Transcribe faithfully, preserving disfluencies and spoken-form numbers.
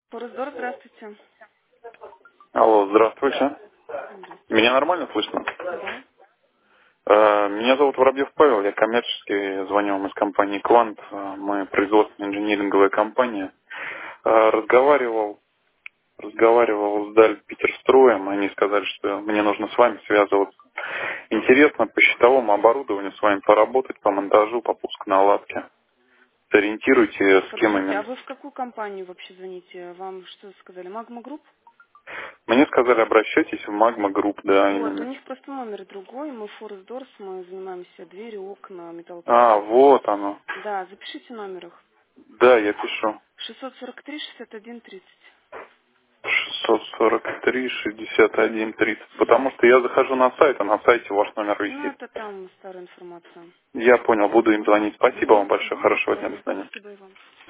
Форестдор, здравствуйте. Алло, здравствуйте. Здравствуйте. Меня нормально слышно? Да. Э, Меня зовут Воробьев Павел, я коммерческий, звоню вам из компании «Квант». Э, Мы производственная инжиниринговая компания. Э, Разговаривал, разговаривал с Даль Питерстроем, они сказали, что мне нужно с вами связываться. Интересно по счетовому оборудованию с вами поработать, по монтажу, по пусконаладке. Сориентируйте, с кем Подождите, а именно. вы в какую компанию вообще звоните? Вам что сказали? Магма Групп? Мне сказали, обращайтесь в Magma Group, да, Вот, у именно. них просто номер другой. Мы Форестдорс, мы занимаемся двери, окна, А, металлопрокат. вот оно. Да, запишите номер их. Да, я пишу. шестьсот сорок три шестьдесят один тридцать. шестьсот сорок три шестьдесят один тридцать. Да. Потому что я захожу на сайт, а на сайте ваш номер Ну, висит. это там старая информация. Я понял, буду им звонить. Спасибо Угу, вам большое. угу, до Хорошего дня. До свидания. свидания. Спасибо и вам.